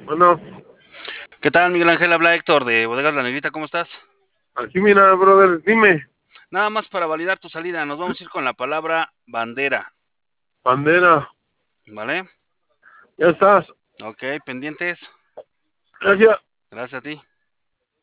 Bueno, ¿Qué tal, Miguel Ángel? Habla Héctor de Bodegas La Negrita, ¿cómo estás? aquí mira, brother, dime, Nada más para validar tu salida, nos vamos a ir con la palabra bandera, bandera, ¿vale? ya estás. Ok, pendientes. Gracias. Gracias a ti.